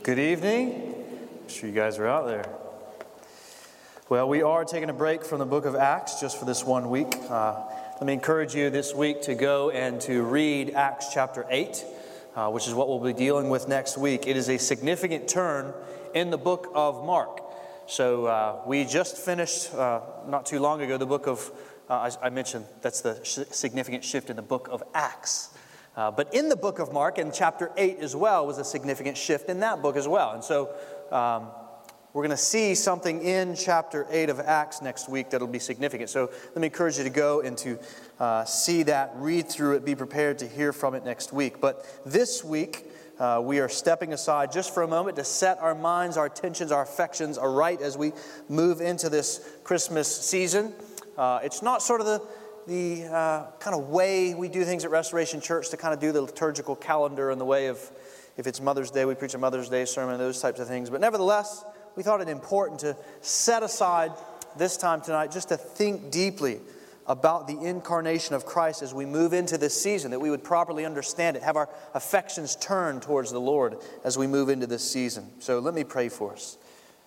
Good evening. I'm sure you guys are out there. Well, we are taking a break from the book of Acts just for this 1 week. Let me encourage you this week to go and to read Acts chapter 8, which is what we'll be dealing with next week. It is a significant turn in the book of Mark. So we just finished, not too long ago, the book of, I mentioned that's the significant shift in the book of Acts. But in the book of Mark, in chapter 8 as well, was a significant shift in that book as well. And so we're going to see something in chapter 8 of Acts next week that will be significant. So let me encourage you to go and to see that, read through it, be prepared to hear from it next week. But this week, we are stepping aside just for a moment to set our minds, our attentions, our affections aright as we move into this Christmas season. It's not sort of the kind of way we do things at Restoration Church to kind of do the liturgical calendar in the way of, if it's Mother's Day, we preach a Mother's Day sermon, those types of things. But nevertheless, we thought it important to set aside this time tonight just to think deeply about the incarnation of Christ as we move into this season, that we would properly understand it, have our affections turned towards the Lord as we move into this season. So let me pray for us.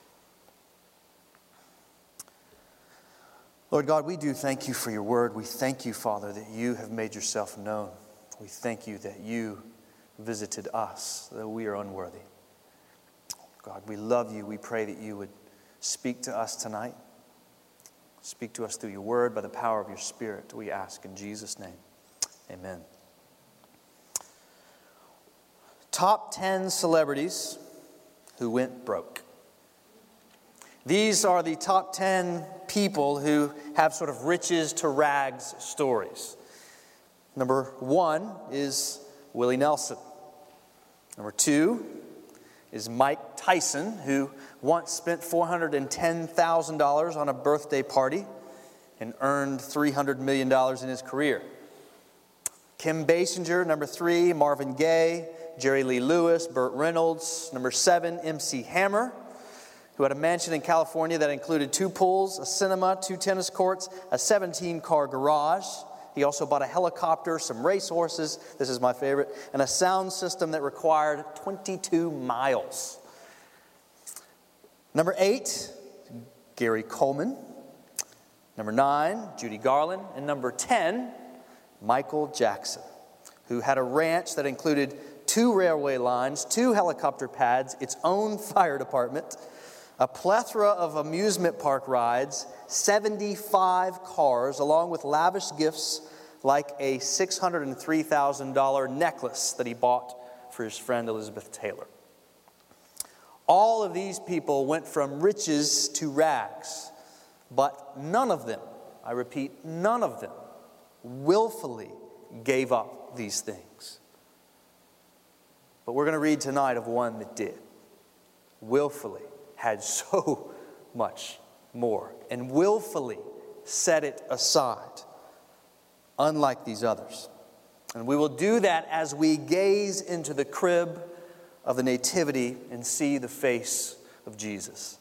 Lord God, we do thank you for your word. We thank you, Father, that you have made yourself known. We thank you that you visited us, though we are unworthy. God, we love you. We pray that you would speak to us tonight. Speak to us through your word by the power of your Spirit, we ask in Jesus' name. Amen. Top 10 celebrities who went broke. These are the top 10 people who have sort of riches to rags stories. Number 1 is Willie Nelson. Number 2 is Mike Tyson, who once spent $410,000 on a birthday party and earned $300 million in his career. Kim Basinger, number 3, Marvin Gaye, Jerry Lee Lewis, Burt Reynolds. Number 7, MC Hammer, who had a mansion in California that included 2 pools, a cinema, 2 tennis courts, a 17-car garage. He also bought a helicopter, some racehorses, this is my favorite, and a sound system that required 22 miles. Number 8, Gary Coleman. Number 9, Judy Garland. And number 10, Michael Jackson, who had a ranch that included 2 railway lines, 2 helicopter pads, its own fire department, a plethora of amusement park rides, 75 cars, along with lavish gifts like a $603,000 necklace that he bought for his friend Elizabeth Taylor. All of these people went from riches to rags, but none of them, I repeat, none of them willfully gave up these things. But we're going to read tonight of one that did, willfully had so much more and willfully set it aside, unlike these others. And we will do that as we gaze into the crib of the Nativity and see the face of Jesus.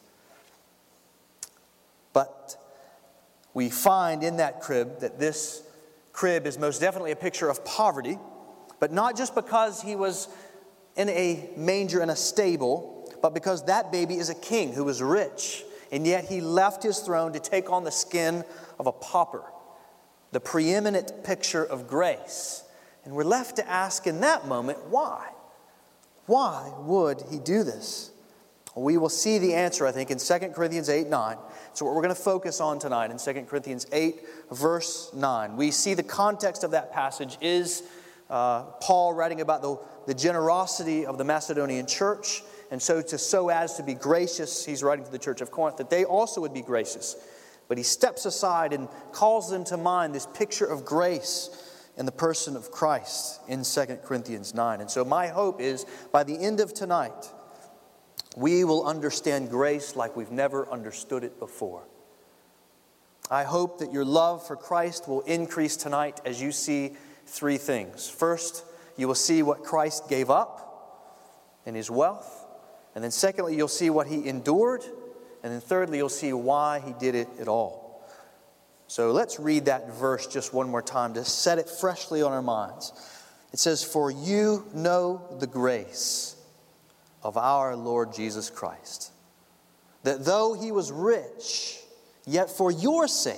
But we find in that crib that this crib is most definitely a picture of poverty, but not just because he was in a manger in a stable, but because that baby is a king who was rich, and yet he left his throne to take on the skin of a pauper, the preeminent picture of grace. And we're left to ask in that moment, why? Why would he do this? We will see the answer, I think, in 2 Corinthians 8:9. So what we're going to focus on tonight in 2 Corinthians 8, verse 9. We see the context of that passage is Paul writing about the generosity of the Macedonian church. And so as to be gracious, he's writing to the church of Corinth, that they also would be gracious. But he steps aside and calls them to mind this picture of grace in the person of Christ in 2 Corinthians 9. And so my hope is, by the end of tonight, we will understand grace like we've never understood it before. I hope that your love for Christ will increase tonight as you see 3 things. First, you will see what Christ gave up in his wealth. And then secondly, you'll see what he endured. And then thirdly, you'll see why he did it at all. So let's read that verse just one more time to set it freshly on our minds. It says, "For you know the grace of our Lord Jesus Christ, that though he was rich, yet for your sake,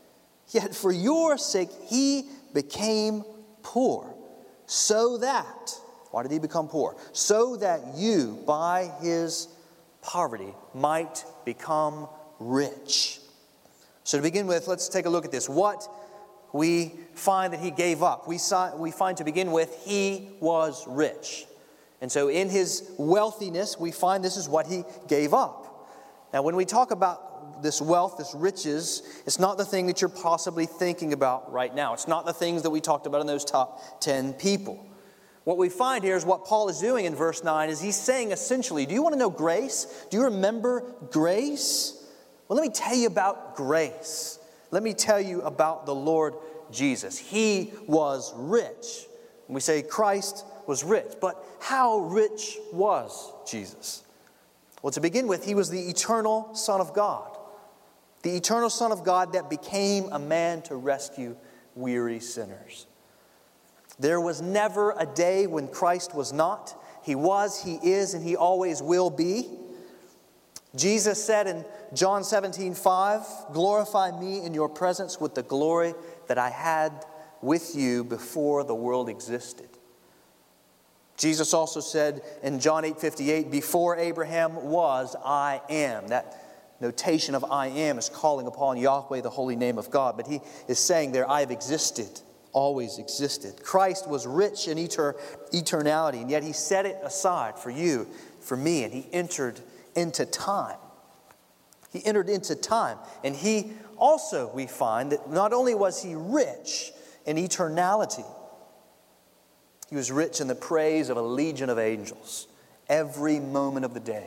he became poor, so that, why did he become poor? So that you, by his poverty, might become rich. So to begin with, let's take a look at this. What we find that he gave up. We find to begin with, he was rich. And so in his wealthiness, we find this is what he gave up. Now when we talk about this wealth, this riches, it's not the thing that you're possibly thinking about right now. It's not the things that we talked about in those top 10 people. What we find here is what Paul is doing in verse 9 is he's saying essentially, do you want to know grace? Do you remember grace? Well, let me tell you about grace. Let me tell you about the Lord Jesus. He was rich. And we say Christ was rich. But how rich was Jesus? Well, to begin with, he was the eternal Son of God. The eternal Son of God that became a man to rescue weary sinners. There was never a day when Christ was not. He was, he is, and he always will be. Jesus said in John 17:5, glorify me in your presence with the glory that I had with you before the world existed. Jesus also said in John 8:58, before Abraham was, I am. That notation of I am is calling upon Yahweh, the holy name of God. But he is saying there, I have existed, always existed. Christ was rich in eternality, and yet he set it aside for you, for me, and he entered into time. He entered into time. And he also, we find, that not only was he rich in eternality, he was rich in the praise of a legion of angels every moment of the day.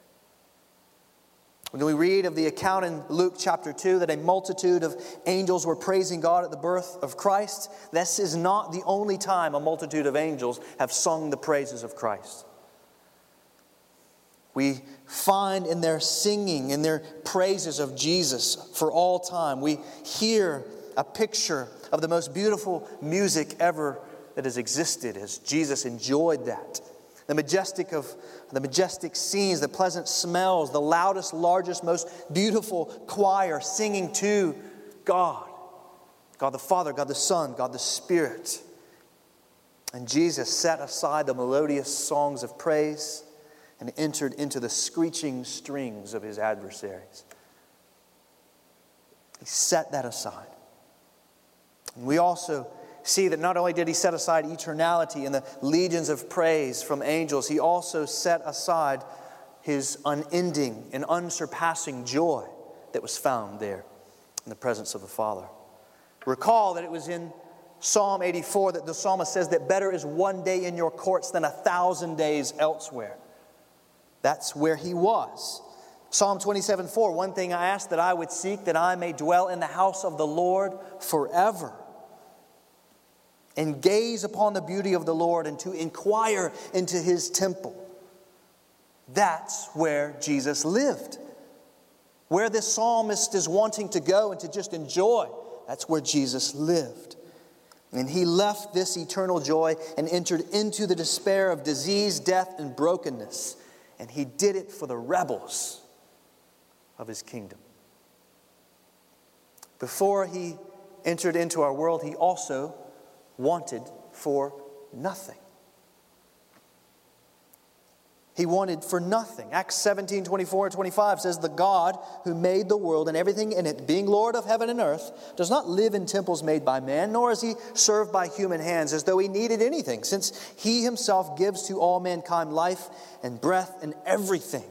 When we read of the account in Luke chapter 2 that a multitude of angels were praising God at the birth of Christ, this is not the only time a multitude of angels have sung the praises of Christ. We find in their singing, in their praises of Jesus for all time, we hear a picture of the most beautiful music ever that has existed as Jesus enjoyed that. The majestic scenes, the pleasant smells, the loudest, largest, most beautiful choir singing to God. God the Father, God the Son, God the Spirit. And Jesus set aside the melodious songs of praise and entered into the screeching strings of his adversaries. He set that aside. And we also see that not only did he set aside eternality and the legions of praise from angels, he also set aside his unending and unsurpassing joy that was found there in the presence of the Father. Recall that it was in Psalm 84 that the psalmist says that better is one day in your courts than 1,000 days elsewhere. That's where he was. Psalm 27:4, one thing I ask that I would seek, that I may dwell in the house of the Lord forever, and gaze upon the beauty of the Lord, and to inquire into his temple. That's where Jesus lived. Where this psalmist is wanting to go and to just enjoy, that's where Jesus lived. And he left this eternal joy and entered into the despair of disease, death, and brokenness. And he did it for the rebels of his kingdom. Before he entered into our world, he also wanted for nothing. He wanted for nothing. Acts 17:24-25 says, the God who made the world and everything in it, being Lord of heaven and earth, does not live in temples made by man, nor is he served by human hands as though he needed anything, since he himself gives to all mankind life and breath and everything.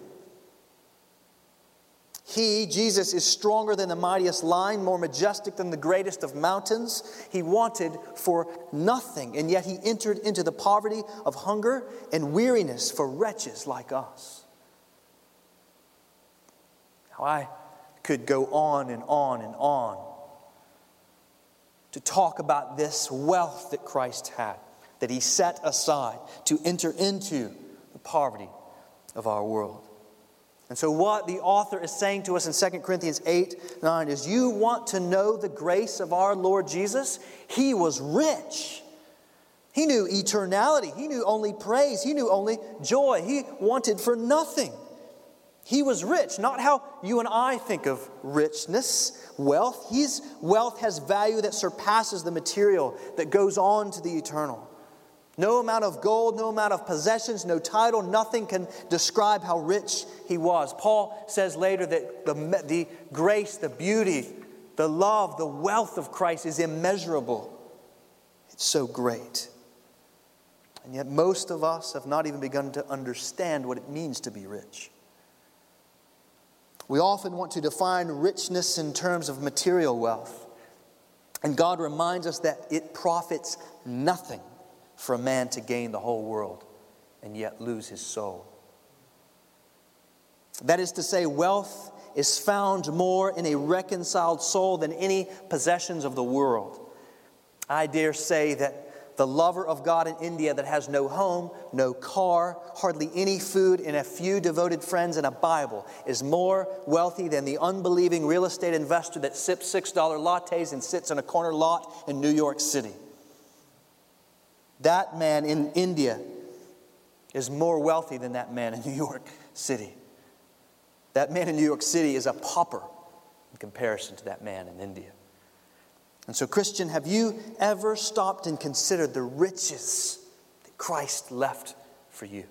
He, Jesus, is stronger than the mightiest lion, more majestic than the greatest of mountains. He wanted for nothing, and yet he entered into the poverty of hunger and weariness for wretches like us. Now, I could go on and on and on to talk about this wealth that Christ had, that he set aside to enter into the poverty of our world. And so what the author is saying to us in 2 Corinthians 8:9 is, you want to know the grace of our Lord Jesus? He was rich. He knew eternality. He knew only praise. He knew only joy. He wanted for nothing. He was rich, not how you and I think of richness, wealth. His wealth has value that surpasses the material that goes on to the eternal. No amount of gold, no amount of possessions, no title, nothing can describe how rich he was. Paul says later that the grace, the beauty, the love, the wealth of Christ is immeasurable. It's so great. And yet most of us have not even begun to understand what it means to be rich. We often want to define richness in terms of material wealth. And God reminds us that it profits nothing for a man to gain the whole world and yet lose his soul. That is to say, wealth is found more in a reconciled soul than any possessions of the world. I dare say that the lover of God in India that has no home, no car, hardly any food, and a few devoted friends and a Bible is more wealthy than the unbelieving real estate investor that sips $6 lattes and sits in a corner lot in New York City. That man in India is more wealthy than that man in New York City. That man in New York City is a pauper in comparison to that man in India. And so, Christian, have you ever stopped and considered the riches that Christ left for you?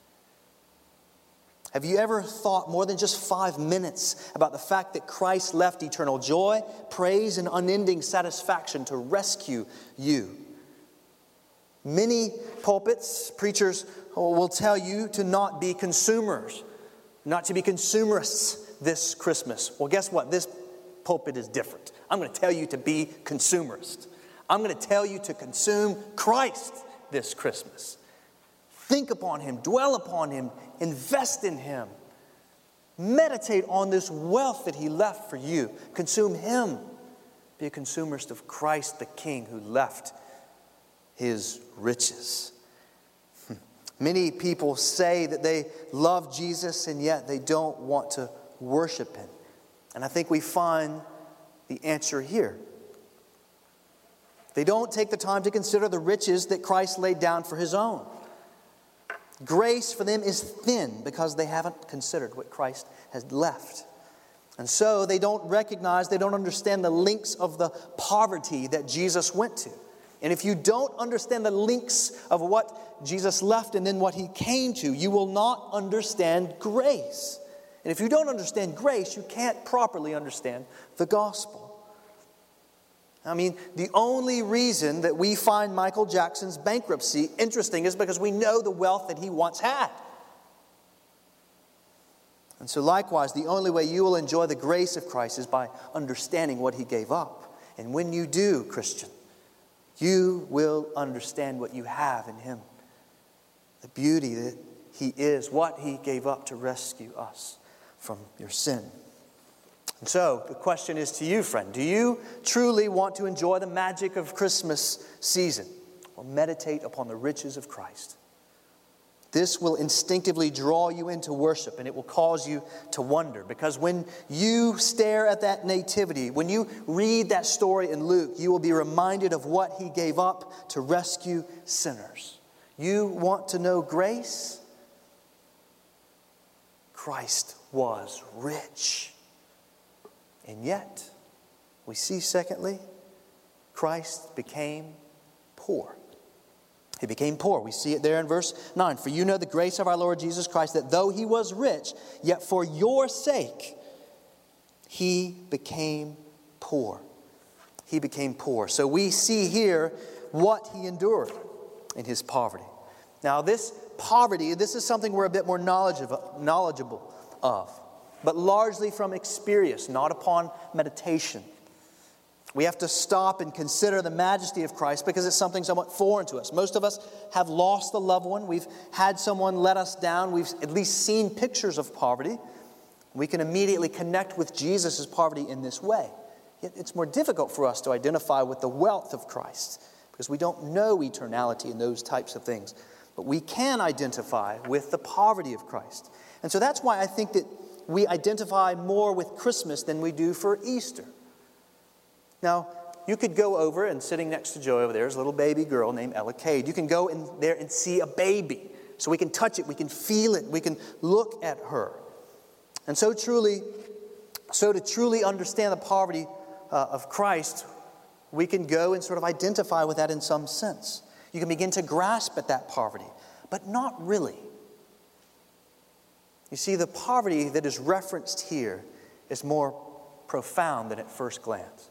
Have you ever thought more than just 5 minutes about the fact that Christ left eternal joy, praise, and unending satisfaction to rescue you? Many pulpits, preachers will tell you to not be consumers, not to be consumerists this Christmas. Well, guess what? This pulpit is different. I'm going to tell you to be consumerist. I'm going to tell you to consume Christ this Christmas. Think upon Him, dwell upon Him, invest in Him. Meditate on this wealth that He left for you. Consume Him. Be a consumerist of Christ the King who left His riches. Many people say that they love Jesus and yet they don't want to worship Him. And I think we find the answer here. They don't take the time to consider the riches that Christ laid down for His own. Grace for them is thin because they haven't considered what Christ has left. And so they don't recognize, they don't understand the links of the poverty that Jesus went to. And if you don't understand the links of what Jesus left and then what He came to, you will not understand grace. And if you don't understand grace, you can't properly understand the gospel. I mean, the only reason that we find Michael Jackson's bankruptcy interesting is because we know the wealth that he once had. And so likewise, the only way you will enjoy the grace of Christ is by understanding what He gave up. And when you do, Christian, you will understand what you have in Him. The beauty that He is, what He gave up to rescue us from your sin. And so, the question is to you, friend, do you truly want to enjoy the magic of Christmas season or meditate upon the riches of Christ? This will instinctively draw you into worship, and it will cause you to wonder. Because when you stare at that nativity, when you read that story in Luke, you will be reminded of what He gave up to rescue sinners. You want to know grace? Christ was rich. And yet, we see secondly, Christ became poor. He became poor. We see it there in verse 9. For you know the grace of our Lord Jesus Christ, that though He was rich, yet for your sake He became poor. He became poor. So we see here what He endured in His poverty. Now this poverty, this is something we're a bit more knowledgeable of, but largely from experience, not upon meditation. We have to stop and consider the majesty of Christ because it's something somewhat foreign to us. Most of us have lost a loved one. We've had someone let us down. We've at least seen pictures of poverty. We can immediately connect with Jesus' poverty in this way. Yet it's more difficult for us to identify with the wealth of Christ because we don't know eternality and those types of things. But we can identify with the poverty of Christ. And so that's why I think that we identify more with Christmas than we do for Easter. Now, you could go over, and sitting next to Joy over there is a little baby girl named Ella Cade. You can go in there and see a baby. So we can touch it, we can feel it, we can look at her. And so to truly understand the poverty of Christ, we can go and sort of identify with that in some sense. You can begin to grasp at that poverty, but not really. You see, the poverty that is referenced here is more profound than at first glance.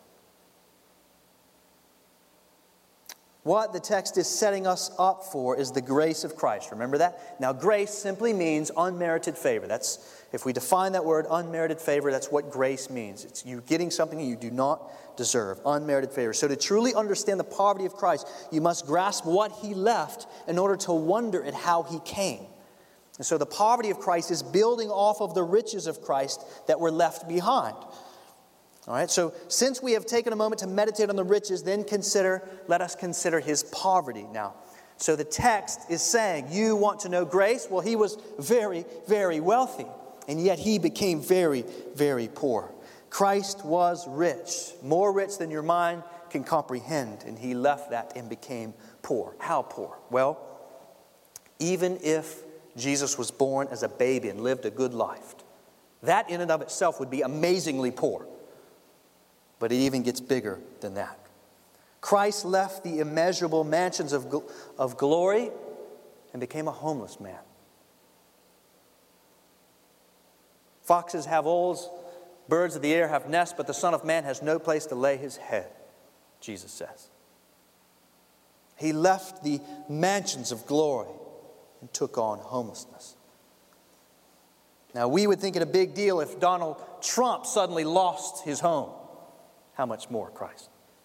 What the text is setting us up for is the grace of Christ. Remember that? Now, grace simply means unmerited favor. If we define that word, unmerited favor, that's what grace means. It's you getting something you do not deserve. Unmerited favor. So to truly understand the poverty of Christ, you must grasp what He left in order to wonder at how He came. And so the poverty of Christ is building off of the riches of Christ that were left behind. All right, so since we have taken a moment to meditate on the riches, then let us consider His poverty now. So the text is saying, you want to know grace? Well, He was very, very wealthy, and yet He became very, very poor. Christ was rich, more rich than your mind can comprehend, and He left that and became poor. How poor? Well, even if Jesus was born as a baby and lived a good life, that in and of itself would be amazingly poor. But it even gets bigger than that. Christ left the immeasurable mansions of glory and became a homeless man. Foxes have holes, birds of the air have nests, but the Son of Man has no place to lay His head, Jesus says. He left the mansions of glory and took on homelessness. Now, we would think it a big deal if Donald Trump suddenly lost his home. How much more Christ?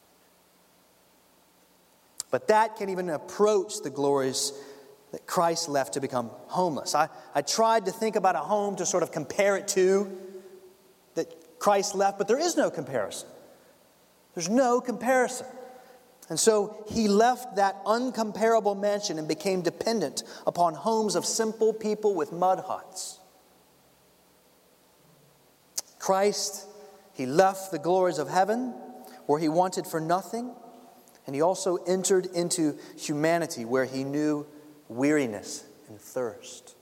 But that can't even approach the glories that Christ left to become homeless. I tried to think about a home to sort of compare it to that Christ left, but there is no comparison. There's no comparison. And so He left that uncomparable mansion and became dependent upon homes of simple people with mud huts. Christ, He left the glories of heaven where He wanted for nothing, and He also entered into humanity where He knew weariness and thirst.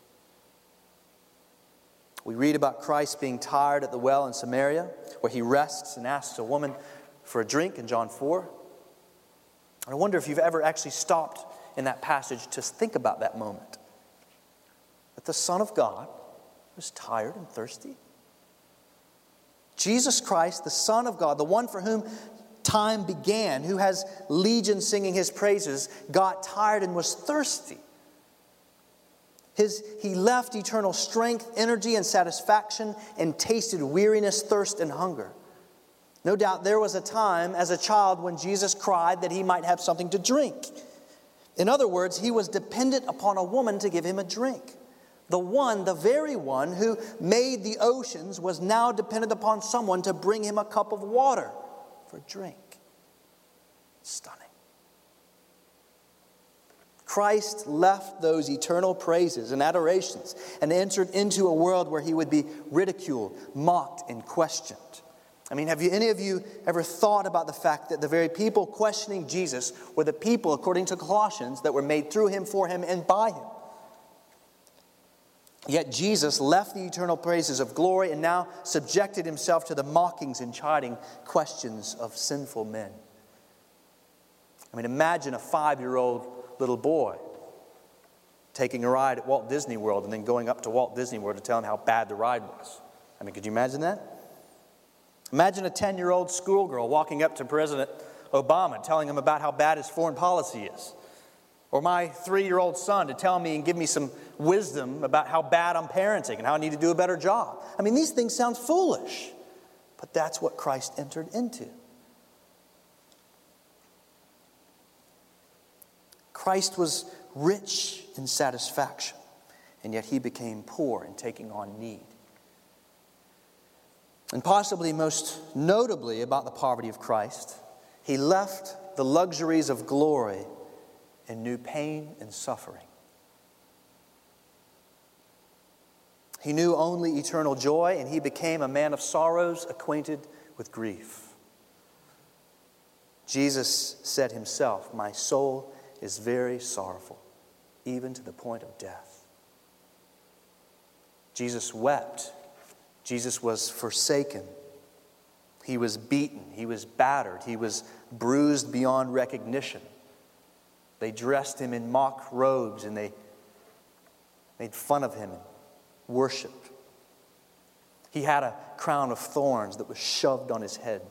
We read about Christ being tired at the well in Samaria, where He rests and asks a woman for a drink in John 4. I wonder if you've ever actually stopped in that passage to think about that moment. That the Son of God was tired and thirsty. Jesus Christ, the Son of God, the one for whom time began, who has legions singing His praises, got tired and was thirsty. He left eternal strength, energy, and satisfaction and tasted weariness, thirst, and hunger. No doubt there was a time as a child when Jesus cried that He might have something to drink. In other words, He was dependent upon a woman to give Him a drink. The very one who made the oceans was now dependent upon someone to bring Him a cup of water for drink. Stunning. Christ left those eternal praises and adorations and entered into a world where He would be ridiculed, mocked, and questioned. I mean, have any of you ever thought about the fact that the very people questioning Jesus were the people, according to Colossians, that were made through Him, for Him, and by Him? Yet Jesus left the eternal praises of glory and now subjected Himself to the mockings and chiding questions of sinful men. I mean, imagine a 5-year-old little boy taking a ride at Walt Disney World and then going up to Walt Disney World to tell him how bad the ride was. I mean, could you imagine that? Imagine a 10-year-old schoolgirl walking up to President Obama telling him about how bad his foreign policy is. Or my 3-year-old son to tell me and give me some wisdom about how bad I'm parenting and how I need to do a better job. I mean, these things sound foolish, but that's what Christ entered into. Christ was rich in satisfaction, and yet He became poor in taking on need. And possibly most notably about the poverty of Christ, He left the luxuries of glory and knew pain and suffering. He knew only eternal joy, and He became a man of sorrows, acquainted with grief. Jesus said himself, "My soul is very sorrowful, even to the point of death." Jesus wept. Jesus was forsaken. He was beaten. He was battered. He was bruised beyond recognition. They dressed him in mock robes and they made fun of him and worshiped. He had a crown of thorns that was shoved on his head.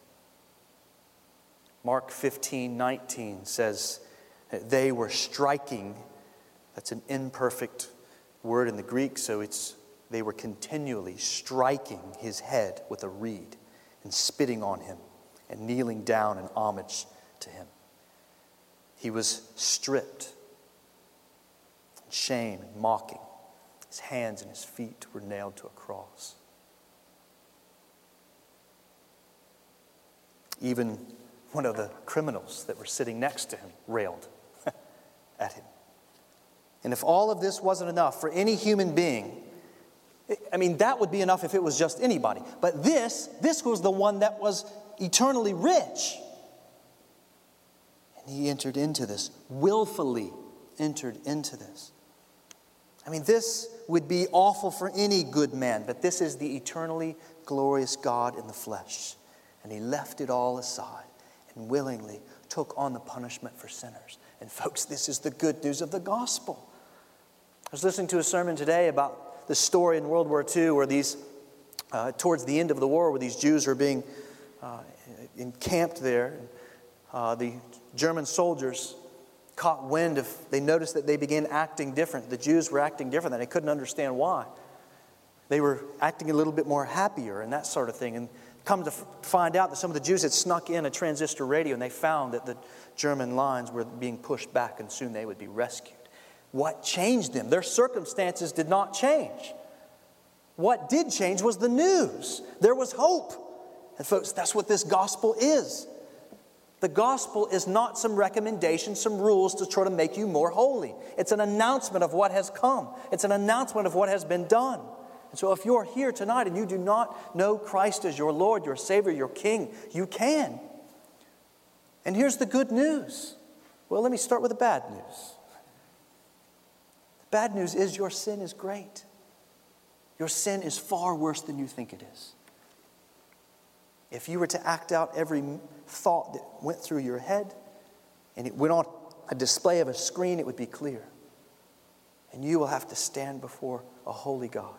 Mark 15:19 says that they were striking. That's an imperfect word in the Greek, so they were continually striking his head with a reed and spitting on him and kneeling down in homage to him. He was stripped, in shame and mocking. His hands and his feet were nailed to a cross. Even one of the criminals that were sitting next to him railed at him. And if all of this wasn't enough for any human being, that would be enough if it was just anybody. But this was the one that was eternally rich. And he entered into this, willfully entered into this. This would be awful for any good man, but this is the eternally glorious God in the flesh. And he left it all aside and willingly took on the punishment for sinners. And folks, this is the good news of the gospel. I was listening to a sermon today about the story in World War II where towards the end of the war, where these Jews were being encamped there. The German soldiers caught wind of, they noticed that they began acting different. The Jews were acting different, and they couldn't understand why. They were acting a little bit more happier and that sort of thing. And come to find out that some of the Jews had snuck in a transistor radio, and they found that the German lines were being pushed back, and soon they would be rescued. What changed them? Their circumstances did not change. What did change was the news. There was hope. And folks, that's what this gospel is. The gospel is not some recommendations, some rules to try to make you more holy. It's an announcement of what has come. It's an announcement of what has been done. And so if you're here tonight and you do not know Christ as your Lord, your Savior, your King, you can. And here's the good news. Well, let me start with the bad news. The bad news is your sin is great. Your sin is far worse than you think it is. If you were to act out every thought that went through your head and it went on a display of a screen, it would be clear. And you will have to stand before a holy God.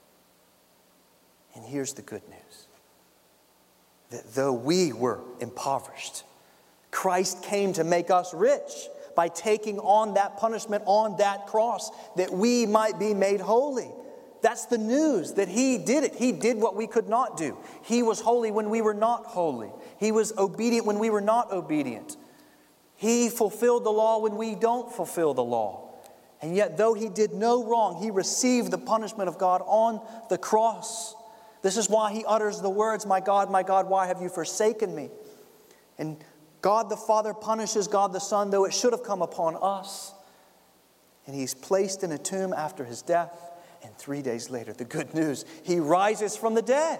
And here's the good news. That though we were impoverished, Christ came to make us rich by taking on that punishment on that cross that we might be made holy. That's the news, that He did it. He did what we could not do. He was holy when we were not holy. He was obedient when we were not obedient. He fulfilled the law when we don't fulfill the law. And yet, though He did no wrong, He received the punishment of God on the cross. This is why He utters the words, my God, why have you forsaken me?" And God the Father punishes God the Son, though it should have come upon us. And He's placed in a tomb after His death. And 3 days later, the good news, He rises from the dead.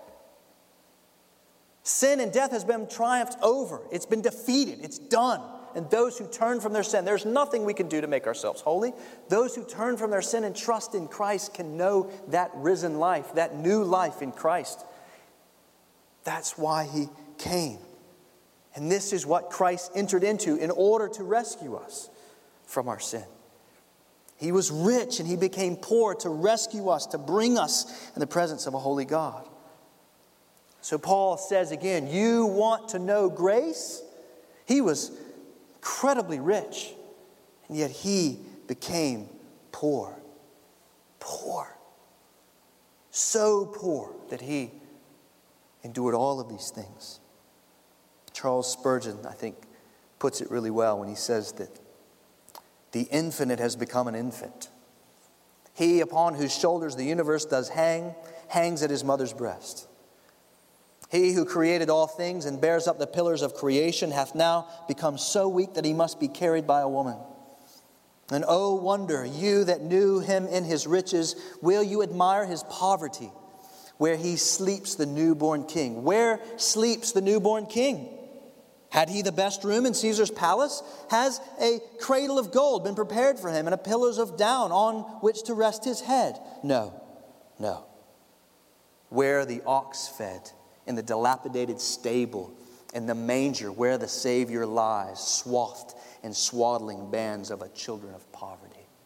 Sin and death has been triumphed over. It's been defeated. It's done. And those who turn from their sin, there's nothing we can do to make ourselves holy. Those who turn from their sin and trust in Christ can know that risen life, that new life in Christ. That's why He came. And this is what Christ entered into in order to rescue us from our sin. He was rich and He became poor to rescue us, to bring us in the presence of a holy God. So Paul says again, you want to know grace? He was incredibly rich, and yet He became poor. Poor. So poor that He endured all of these things. Charles Spurgeon, I think, puts it really well when he says that the infinite has become an infant. He upon whose shoulders the universe does hang, hangs at His mother's breast. He who created all things and bears up the pillars of creation hath now become so weak that He must be carried by a woman. And oh wonder, you that knew Him in His riches, will you admire His poverty, where He sleeps the newborn King? Where sleeps the newborn King? Had he the best room in Caesar's palace? Has a cradle of gold been prepared for him and a pillows of down on which to rest his head? No, no. Where the ox fed, in the dilapidated stable, in the manger where the Savior lies, swathed in swaddling bands of a children of poverty.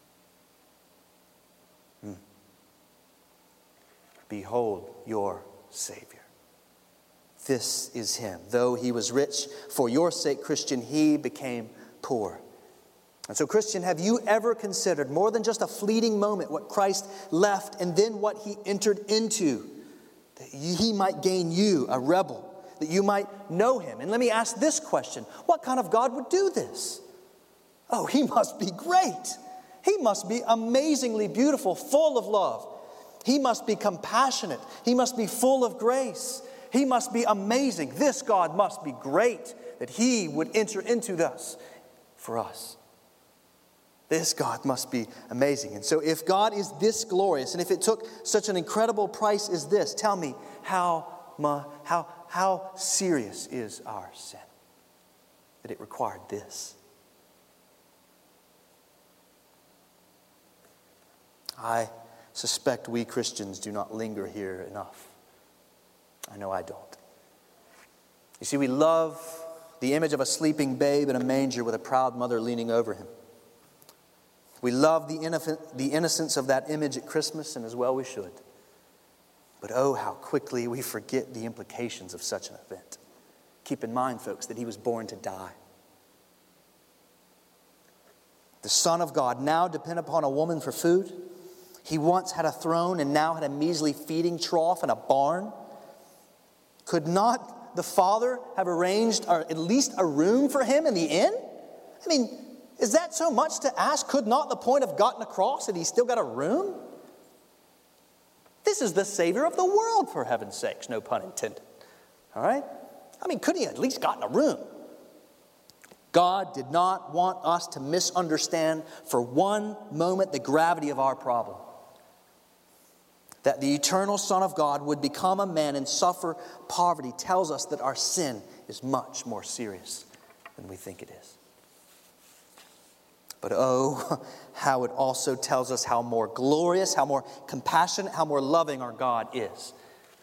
Behold your Savior. This is him. Though he was rich, for your sake, Christian, he became poor. And so, Christian, have you ever considered more than just a fleeting moment what Christ left and then what he entered into? That he might gain you, a rebel, that you might know him. And let me ask this question. What kind of God would do this? Oh, he must be great. He must be amazingly beautiful, full of love. He must be compassionate. He must be full of grace. He must be amazing. This God must be great that he would enter into this for us. This God must be amazing. And so if God is this glorious, and if it took such an incredible price as this, tell me, how serious is our sin? That it required this. I suspect we Christians do not linger here enough. I know I don't. You see, we love the image of a sleeping babe in a manger with a proud mother leaning over him. We love the innocence of that image at Christmas, and as well we should. But oh, how quickly we forget the implications of such an event. Keep in mind, folks, that he was born to die. The Son of God now depend upon a woman for food. He once had a throne and now had a measly feeding trough in a barn. Could not the Father have arranged at least a room for him in the inn? I mean, is that so much to ask? Could not the point have gotten across that he still got a room? This is the Savior of the world, for heaven's sakes, no pun intended. All right? I mean, couldn't he at least gotten a room? God did not want us to misunderstand for one moment the gravity of our problem. That the eternal Son of God would become a man and suffer poverty tells us that our sin is much more serious than we think it is. But oh, how it also tells us how more glorious, how more compassionate, how more loving our God is.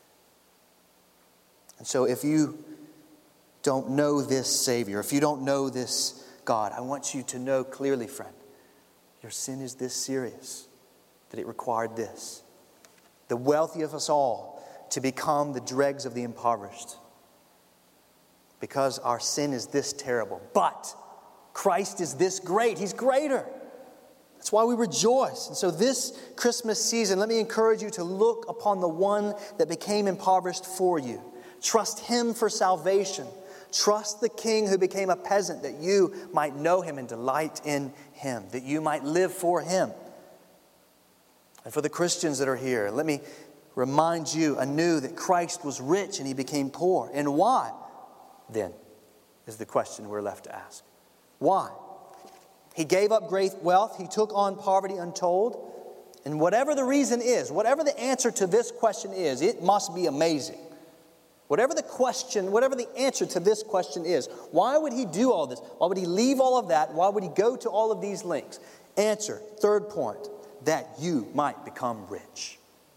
And so if you don't know this Savior, if you don't know this God, I want you to know clearly, friend, your sin is this serious, that it required this. The wealthy of us all to become the dregs of the impoverished. Because our sin is this terrible. But Christ is this great. He's greater. That's why we rejoice. And so this Christmas season, let me encourage you to look upon the one that became impoverished for you. Trust him for salvation. Trust the King who became a peasant that you might know him and delight in him. That you might live for him. And for the Christians that are here, let me remind you anew that Christ was rich and he became poor. And why, then, is the question we're left to ask. Why? He gave up great wealth. He took on poverty untold. And whatever the reason is, whatever the answer to this question is, it must be amazing. Whatever the answer to this question is, why would he do all this? Why would he leave all of that? Why would he go to all of these lengths? Answer, third point, that you might become rich.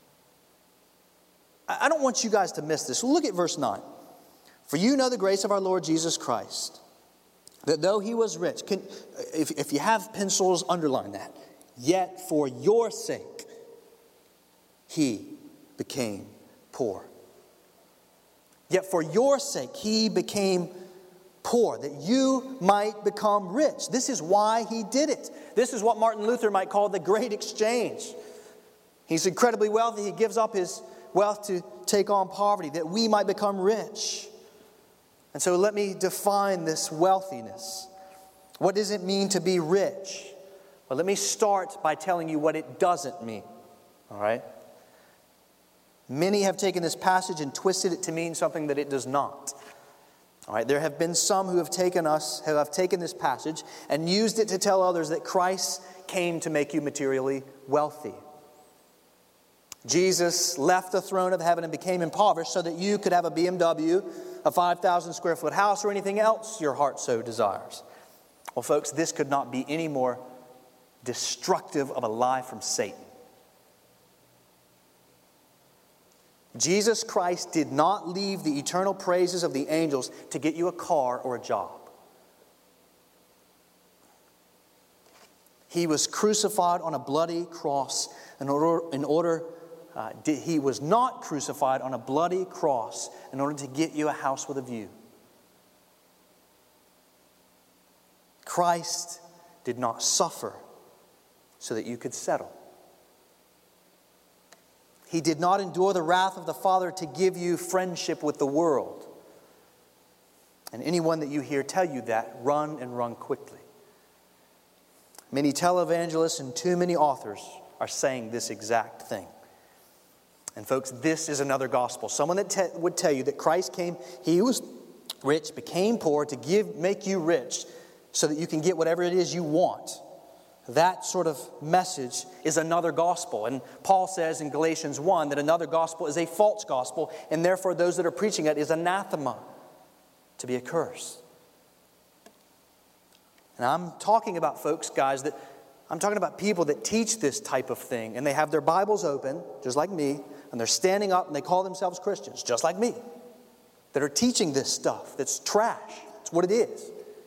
I don't want you guys to miss this. Look at verse 9. For you know the grace of our Lord Jesus Christ, that though he was rich, if you have pencils, underline that. Yet for your sake, he became poor. Yet for your sake, he became poor, that you might become rich. This is why he did it. This is what Martin Luther might call the great exchange. He's incredibly wealthy. He gives up his wealth to take on poverty, that we might become rich. And so let me define this wealthiness. What does it mean to be rich? Well, let me start by telling you what it doesn't mean. All right? Many have taken this passage and twisted it to mean something that it does not. All right, there have been some who have taken this passage and used it to tell others that Christ came to make you materially wealthy. Jesus left the throne of heaven and became impoverished so that you could have a BMW, a 5,000 square foot house or anything else your heart so desires. Well, folks, this could not be any more destructive of a lie from Satan. Jesus Christ did not leave the eternal praises of the angels to get you a car or a job. He was crucified on a bloody cross he was not crucified on a bloody cross in order to get you a house with a view. Christ did not suffer so that you could settle. He did not endure the wrath of the Father to give you friendship with the world. And anyone that you hear tell you that, run and run quickly. Many televangelists and too many authors are saying this exact thing. And folks, this is another gospel. Someone that would tell you that Christ came, He was rich, became poor to make you rich so that you can get whatever it is you want. That sort of message is another gospel. And Paul says in Galatians 1 that another gospel is a false gospel, and therefore those that are preaching it is anathema, to be accursed. And I'm talking about folks, guys, I'm talking about people that teach this type of thing, and they have their Bibles open, just like me, and they're standing up and they call themselves Christians, just like me, that are teaching this stuff that's trash. It's what it is.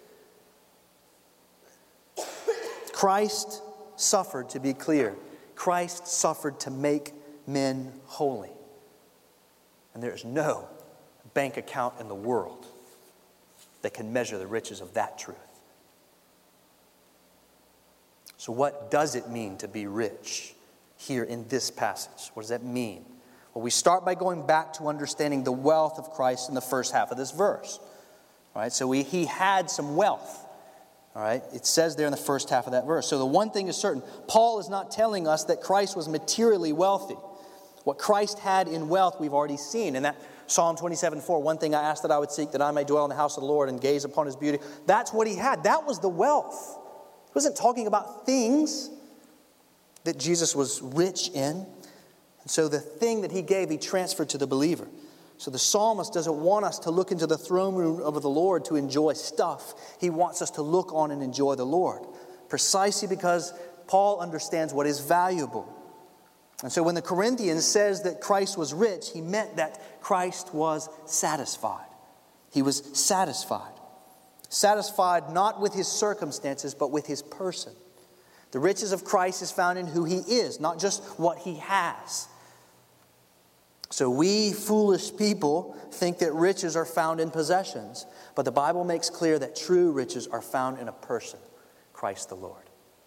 Christ suffered, to be clear. Christ suffered to make men holy. And there is no bank account in the world that can measure the riches of that truth. So what does it mean to be rich here in this passage? What does that mean? Well, we start by going back to understanding the wealth of Christ in the first half of this verse. All right, so he had some wealth. All right, it says there in the first half of that verse. So the one thing is certain, Paul is not telling us that Christ was materially wealthy. What Christ had in wealth we've already seen. In that Psalm 27:4, one thing I ask that I would seek, that I may dwell in the house of the Lord and gaze upon His beauty. That's what he had. That was the wealth. He wasn't talking about things that Jesus was rich in. And so the thing that he gave, he transferred to the believer. So the psalmist doesn't want us to look into the throne room of the Lord to enjoy stuff. He wants us to look on and enjoy the Lord, precisely because Paul understands what is valuable. And so when the Corinthians says that Christ was rich, he meant that Christ was satisfied. He was satisfied. Satisfied not with his circumstances, but with his person. The riches of Christ is found in who he is, not just what he has. So we foolish people think that riches are found in possessions. But the Bible makes clear that true riches are found in a person, Christ the Lord.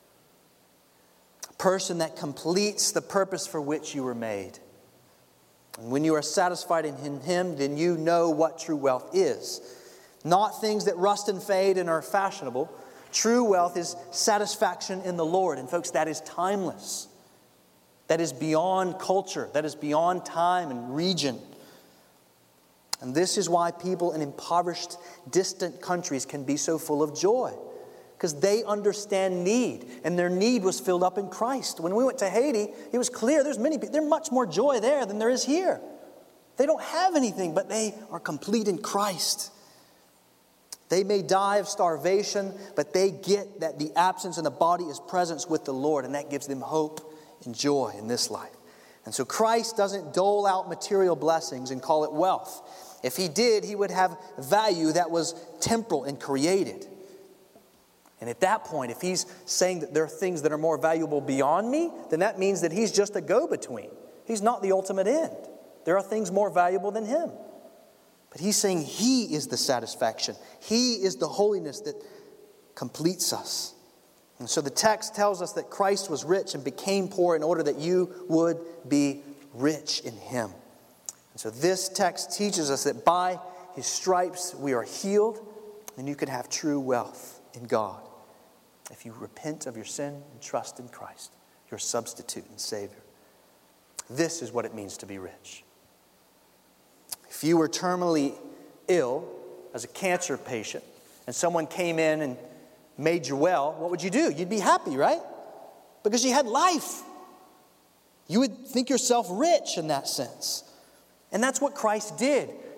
A person that completes the purpose for which you were made. And when you are satisfied in Him, then you know what true wealth is. Not things that rust and fade and are fashionable. True wealth is satisfaction in the Lord. And folks, that is timeless. That is beyond culture. That is beyond time and region. And this is why people in impoverished, distant countries can be so full of joy. Because they understand need. And their need was filled up in Christ. When we went to Haiti, it was clear there's much more joy there than there is here. They don't have anything, but they are complete in Christ. They may die of starvation, but they get that the absence in the body is presence with the Lord. And that gives them hope and joy in this life. And so Christ doesn't dole out material blessings and call it wealth. If he did, he would have value that was temporal and created. And at that point, if he's saying that there are things that are more valuable beyond me, then that means that he's just a go-between. He's not the ultimate end. There are things more valuable than him. But he's saying he is the satisfaction. He is the holiness that completes us. And so the text tells us that Christ was rich and became poor in order that you would be rich in him. And so this text teaches us that by his stripes we are healed, and you can have true wealth in God if you repent of your sin and trust in Christ, your substitute and Savior. This is what it means to be rich. If you were terminally ill as a cancer patient and someone came in and made you well, what would you do? You'd be happy, right? Because you had life. You would think yourself rich in that sense. And that's what Christ did.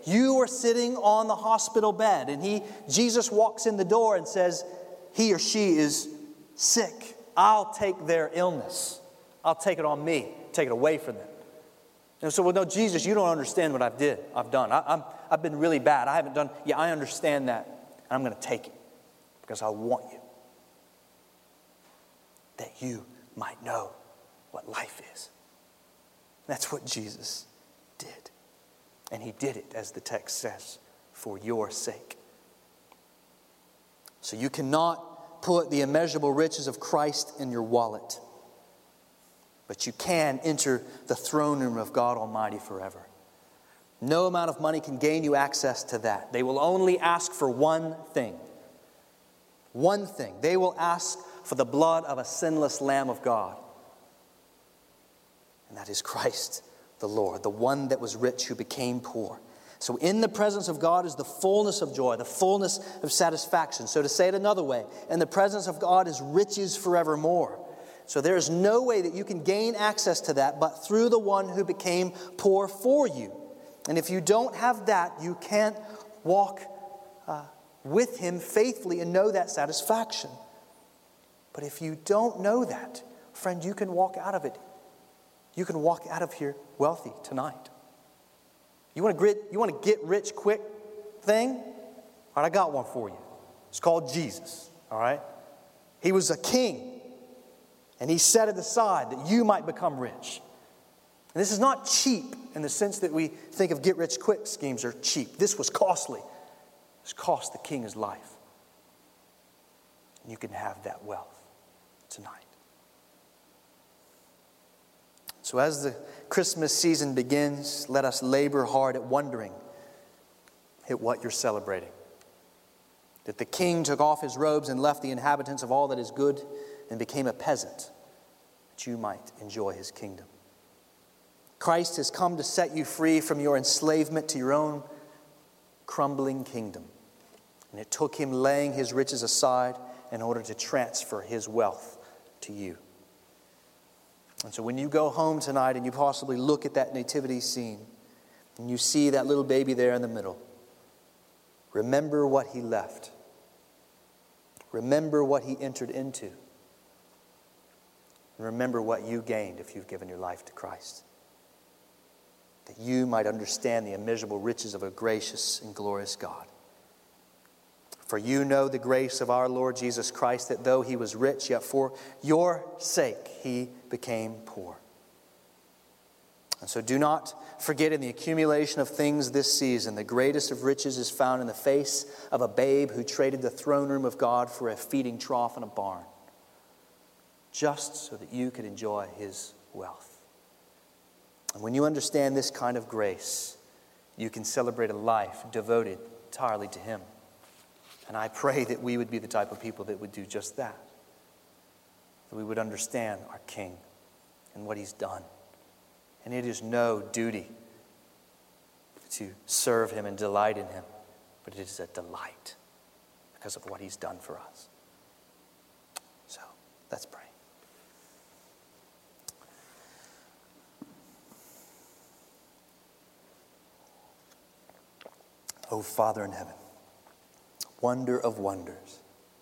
You were sitting on the hospital bed, and Jesus walks in the door and says, he or she is sick. I'll take their illness. I'll take it on me, take it away from them. And so, well, no, Jesus, you don't understand what I've done. I've been really bad. I haven't done, yeah, I understand that. And I'm going to take it because I want you. That you might know what life is. That's what Jesus did. And he did it, as the text says, for your sake. So you cannot put the immeasurable riches of Christ in your wallet. But you can enter the throne room of God Almighty forever. No amount of money can gain you access to that. They will only ask for one thing. One thing. They will ask for the blood of a sinless Lamb of God. And that is Christ the Lord, the one that was rich who became poor. So in the presence of God is the fullness of joy, the fullness of satisfaction. So to say it another way, in the presence of God is riches forevermore. So there is no way that you can gain access to that but through the one who became poor for you. And if you don't have that, you can't walk with him faithfully and know that satisfaction. But if you don't know that, friend, you can walk out of it. You can walk out of here wealthy tonight. You want to get rich quick thing? All right, I got one for you. It's called Jesus. All right? He was a king. And he set it aside that you might become rich. And this is not cheap in the sense that we think of get-rich-quick schemes are cheap. This was costly. This cost the king his life. And you can have that wealth tonight. So as the Christmas season begins, let us labor hard at wondering at what you're celebrating. That the king took off his robes and left the inhabitants of all that is good and became a peasant, that you might enjoy his kingdom. Christ has come to set you free from your enslavement to your own crumbling kingdom. And it took him laying his riches aside in order to transfer his wealth to you. And so when you go home tonight and you possibly look at that nativity scene and you see that little baby there in the middle, remember what he left. Remember what he entered into. And remember what you gained if you've given your life to Christ. That you might understand the immeasurable riches of a gracious and glorious God. For you know the grace of our Lord Jesus Christ, that though he was rich, yet for your sake he became poor. And so do not forget, in the accumulation of things this season, the greatest of riches is found in the face of a babe who traded the throne room of God for a feeding trough in a barn, just so that you could enjoy his wealth. And when you understand this kind of grace, you can celebrate a life devoted entirely to him. And I pray that we would be the type of people that would do just that. That we would understand our King and what he's done. And it is no duty to serve him and delight in him, but it is a delight because of what he's done for us. So, let's pray. Oh, Father in heaven, wonder of wonders,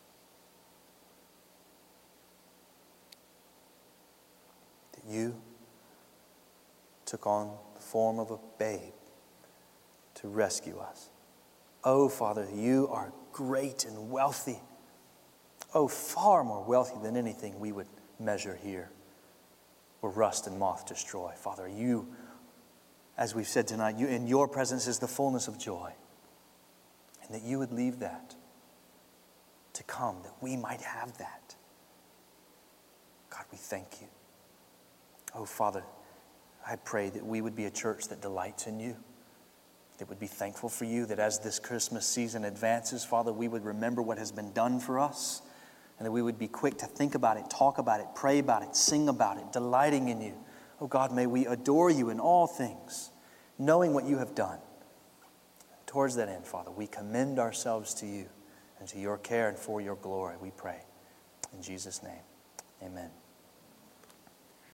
that you took on the form of a babe to rescue us. Oh, Father, you are great and wealthy. Oh, far more wealthy than anything we would measure here or rust and moth destroy. Father, you, as we've said tonight, you, in your presence is the fullness of joy. And that you would leave that to come, that we might have that. God, we thank you. Oh, Father, I pray that we would be a church that delights in you, that would be thankful for you, that as this Christmas season advances, Father, we would remember what has been done for us, and that we would be quick to think about it, talk about it, pray about it, sing about it, delighting in you. Oh, God, may we adore you in all things, knowing what you have done. Towards that end, Father, we commend ourselves to you and to your care and for your glory, we pray. In Jesus' name, amen.